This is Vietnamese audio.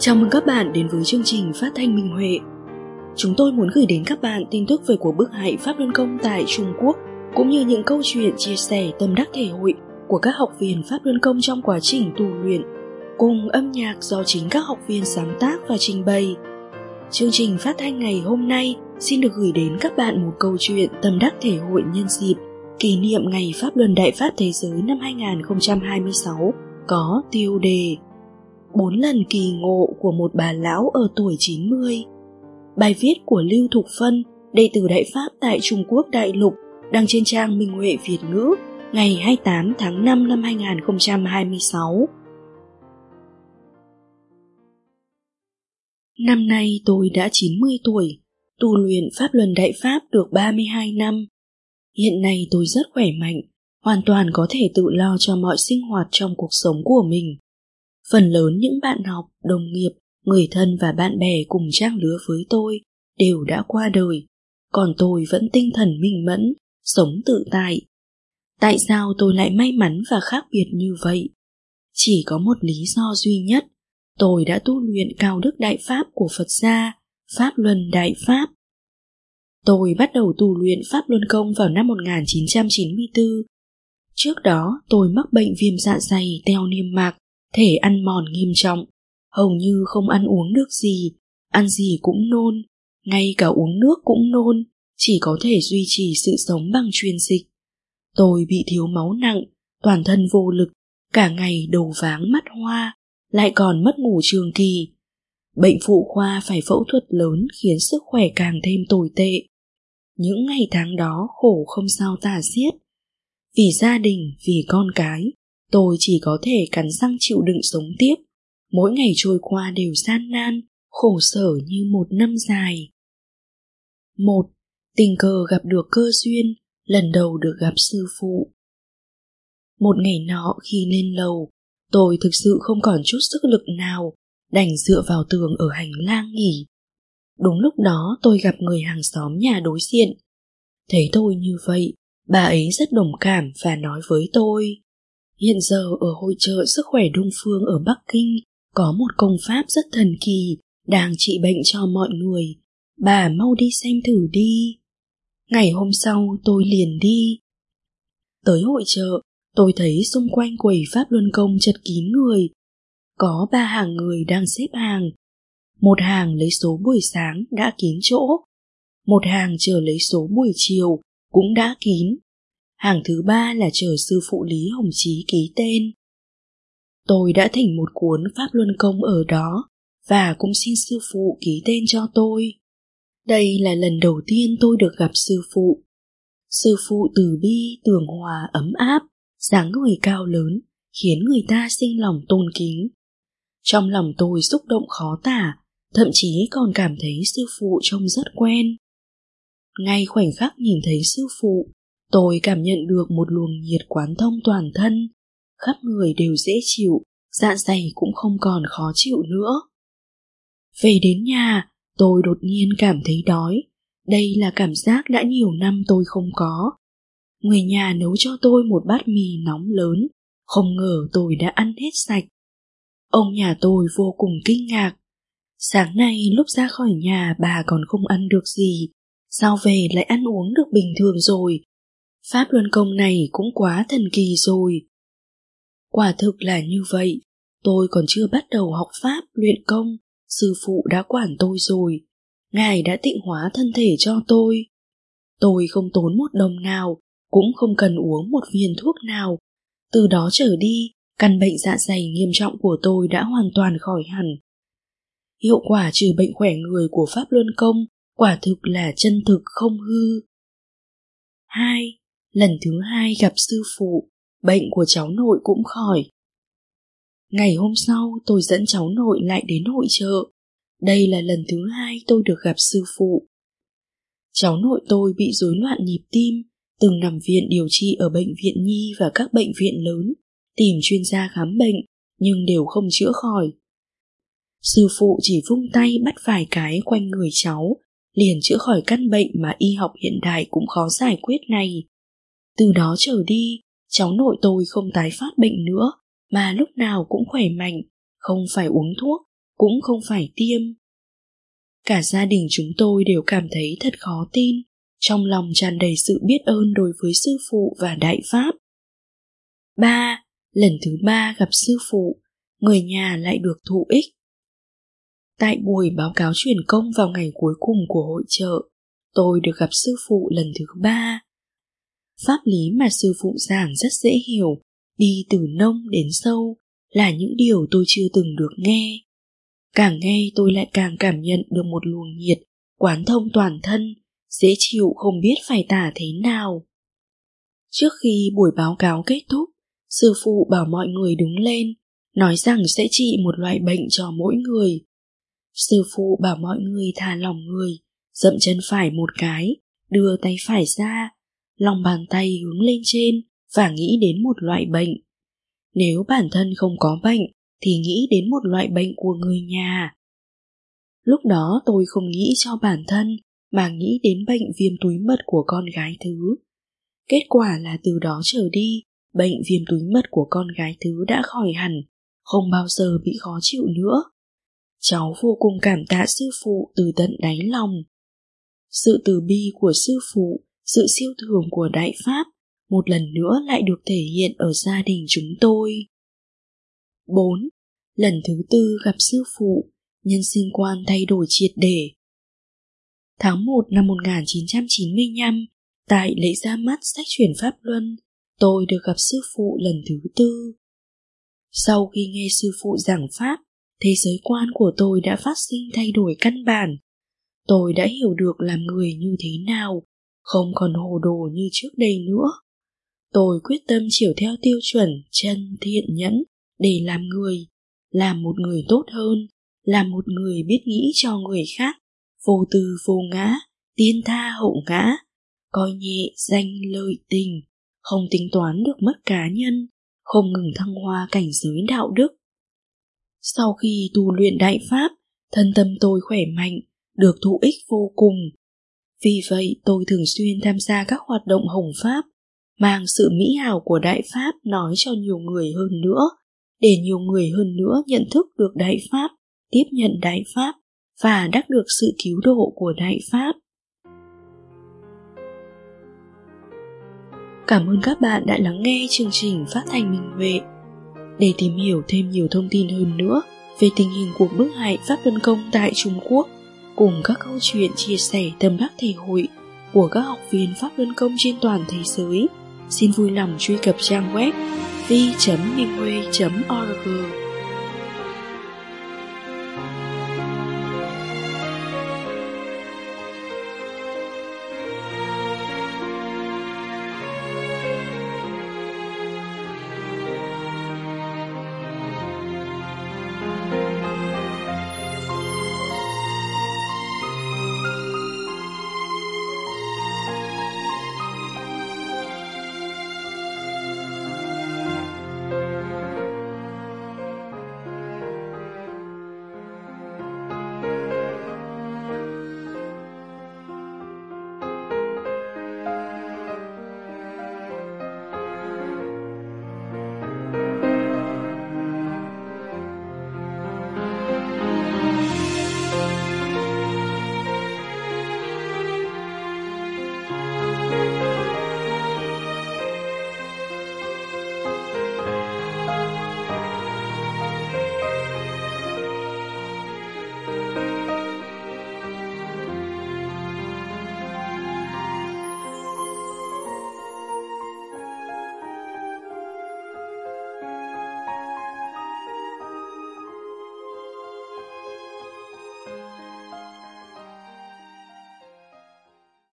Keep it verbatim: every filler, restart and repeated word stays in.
Chào mừng các bạn đến với chương trình phát thanh Minh Huệ. Chúng tôi muốn gửi đến các bạn tin tức về cuộc bức hại Pháp Luân Công tại Trung Quốc, cũng như những câu chuyện chia sẻ tâm đắc thể hội của các học viên Pháp Luân Công trong quá trình tu luyện, cùng âm nhạc do chính các học viên sáng tác và trình bày. Chương trình phát thanh ngày hôm nay xin được gửi đến các bạn một câu chuyện tâm đắc thể hội nhân dịp kỷ niệm Ngày Pháp Luân Đại Pháp Thế Giới năm hai không hai sáu, có tiêu đề Bốn lần kỳ ngộ của một bà lão ở tuổi chín mươi. Bài viết của Lưu Thục Phân, đệ tử Đại Pháp tại Trung Quốc đại lục, đăng trên trang Minh Huệ Việt ngữ ngày hai mươi tám tháng năm năm hai không hai sáu. Năm nay tôi đã chín mươi tuổi, tu luyện Pháp Luân Đại Pháp được ba mươi hai năm. Hiện nay tôi rất khỏe mạnh, hoàn toàn có thể tự lo cho mọi sinh hoạt trong cuộc sống của mình. Phần lớn những bạn học, đồng nghiệp, người thân và bạn bè cùng trang lứa với tôi đều đã qua đời, còn tôi vẫn tinh thần minh mẫn, sống tự tại. Tại sao tôi lại may mắn và khác biệt như vậy? Chỉ có một lý do duy nhất, tôi đã tu luyện cao đức đại pháp của Phật gia, Pháp Luân Đại Pháp. Tôi bắt đầu tu luyện Pháp Luân Công vào năm một nghìn chín trăm chín mươi tư. Trước đó tôi mắc bệnh viêm dạ dày teo niêm mạc, thể ăn mòn nghiêm trọng, hầu như không ăn uống được gì, ăn gì cũng nôn, ngay cả uống nước cũng nôn, chỉ có thể duy trì sự sống bằng truyền dịch. Tôi bị thiếu máu nặng, toàn thân vô lực, cả ngày đầu váng mắt hoa, lại còn mất ngủ trường kỳ. Bệnh phụ khoa phải phẫu thuật lớn khiến sức khỏe càng thêm tồi tệ. Những ngày tháng đó khổ không sao tả xiết. Vì gia đình, vì con cái, tôi chỉ có thể cắn răng chịu đựng sống tiếp. Mỗi ngày trôi qua đều gian nan, khổ sở như một năm dài. Một, tình cờ gặp được cơ duyên, lần đầu được gặp sư phụ. Một ngày nọ khi lên lầu, tôi thực sự không còn chút sức lực nào, đành dựa vào tường ở hành lang nghỉ. Đúng lúc đó tôi gặp người hàng xóm nhà đối diện. Thấy tôi như vậy, bà ấy rất đồng cảm và nói với tôi: hiện giờ ở hội chợ sức khỏe Đông Phương ở Bắc Kinh có một công pháp rất thần kỳ đang trị bệnh cho mọi người, bà mau đi xem thử đi. Ngày hôm sau tôi liền đi. Tới hội chợ, tôi thấy xung quanh quầy Pháp Luân Công chật kín người. Có ba hàng người đang xếp hàng. Một hàng lấy số buổi sáng đã kín chỗ, một hàng chờ lấy số buổi chiều cũng đã kín, hàng thứ ba là chờ sư phụ Lý Hồng Chí ký tên. Tôi đã thỉnh một cuốn Pháp Luân Công ở đó và cũng xin sư phụ ký tên cho tôi. Đây là lần đầu tiên tôi được gặp sư phụ. Sư phụ từ bi, tường hòa, ấm áp, dáng người cao lớn, khiến người ta sinh lòng tôn kính. Trong lòng tôi xúc động khó tả, thậm chí còn cảm thấy sư phụ trông rất quen. Ngay khoảnh khắc nhìn thấy sư phụ, tôi cảm nhận được một luồng nhiệt quán thông toàn thân, khắp người đều dễ chịu, dạ dày cũng không còn khó chịu nữa. Về đến nhà, tôi đột nhiên cảm thấy đói. Đây là cảm giác đã nhiều năm tôi không có. Người nhà nấu cho tôi một bát mì nóng lớn, không ngờ tôi đã ăn hết sạch. Ông nhà tôi vô cùng kinh ngạc. Sáng nay lúc ra khỏi nhà bà còn không ăn được gì, sao về lại ăn uống được bình thường rồi? Pháp Luân Công này cũng quá thần kỳ rồi. Quả thực là như vậy, tôi còn chưa bắt đầu học Pháp luyện công, sư phụ đã quản tôi rồi. Ngài đã tịnh hóa thân thể cho tôi. Tôi không tốn một đồng nào, cũng không cần uống một viên thuốc nào. Từ đó trở đi, căn bệnh dạ dày nghiêm trọng của tôi đã hoàn toàn khỏi hẳn. Hiệu quả trừ bệnh khỏe người của Pháp Luân Công quả thực là chân thực không hư. Hai. Lần thứ hai gặp sư phụ, bệnh của cháu nội cũng khỏi. Ngày hôm sau tôi dẫn cháu nội lại đến hội chợ. Đây là lần thứ hai tôi được gặp sư phụ. Cháu nội tôi bị rối loạn nhịp tim, từng nằm viện điều trị ở bệnh viện Nhi và các bệnh viện lớn, tìm chuyên gia khám bệnh, nhưng đều không chữa khỏi. Sư phụ chỉ vung tay bắt vài cái quanh người cháu, liền chữa khỏi căn bệnh mà y học hiện đại cũng khó giải quyết này. Từ đó trở đi, cháu nội tôi không tái phát bệnh nữa, mà lúc nào cũng khỏe mạnh, không phải uống thuốc, cũng không phải tiêm. Cả gia đình chúng tôi đều cảm thấy thật khó tin, trong lòng tràn đầy sự biết ơn đối với sư phụ và đại pháp. Ba, lần thứ ba gặp sư phụ, người nhà lại được thụ ích. Tại buổi báo cáo truyền công vào ngày cuối cùng của hội chợ, tôi được gặp sư phụ lần thứ ba. Pháp lý mà sư phụ giảng rất dễ hiểu, đi từ nông đến sâu, là những điều tôi chưa từng được nghe. Càng nghe tôi lại càng cảm nhận được một luồng nhiệt, quán thông toàn thân, dễ chịu không biết phải tả thế nào. Trước khi buổi báo cáo kết thúc, sư phụ bảo mọi người đứng lên, nói rằng sẽ trị một loại bệnh cho mỗi người. Sư phụ bảo mọi người thả lỏng người, dậm chân phải một cái, đưa tay phải ra, lòng bàn tay hướng lên trên và nghĩ đến một loại bệnh. Nếu bản thân không có bệnh thì nghĩ đến một loại bệnh của người nhà. Lúc đó tôi không nghĩ cho bản thân mà nghĩ đến bệnh viêm túi mật của con gái Thứ. Kết quả là từ đó trở đi, bệnh viêm túi mật của con gái Thứ đã khỏi hẳn, không bao giờ bị khó chịu nữa. Cháu vô cùng cảm tạ sư phụ từ tận đáy lòng. Sự từ bi của sư phụ, sự siêu thường của đại pháp, một lần nữa lại được thể hiện ở gia đình chúng tôi. bốn. Lần thứ tư gặp sư phụ, nhân sinh quan thay đổi triệt để. Tháng một năm một nghìn chín trăm chín mươi lăm, tại lễ ra mắt sách truyền Pháp Luân, tôi được gặp sư phụ lần thứ tư. Sau khi nghe sư phụ giảng Pháp, thế giới quan của tôi đã phát sinh thay đổi căn bản. Tôi đã hiểu được làm người như thế nào, không còn hồ đồ như trước đây nữa. Tôi quyết tâm chiều theo tiêu chuẩn chân thiện nhẫn để làm người, làm một người tốt hơn, làm một người biết nghĩ cho người khác, vô tư vô ngã, tiên tha hậu ngã, coi nhẹ danh lợi tình, không tính toán được mất cá nhân, không ngừng thăng hoa cảnh giới đạo đức. Sau khi tu luyện đại pháp, thân tâm tôi khỏe mạnh, được thụ ích vô cùng. Vì vậy tôi thường xuyên tham gia các hoạt động hồng pháp, mang sự mỹ hảo của đại pháp nói cho nhiều người hơn nữa, để nhiều người hơn nữa nhận thức được đại pháp, tiếp nhận đại pháp và đắc được sự cứu độ của đại pháp. Cảm ơn các bạn đã lắng nghe chương trình Phát Thanh Minh Huệ. Để tìm hiểu thêm nhiều thông tin hơn nữa về tình hình cuộc bức hại Pháp Luân Công tại Trung Quốc, cùng các câu chuyện chia sẻ tâm đắc thể hội của các học viên Pháp Luân Công trên toàn thế giới, xin vui lòng truy cập trang web v chấm minh huê chấm org.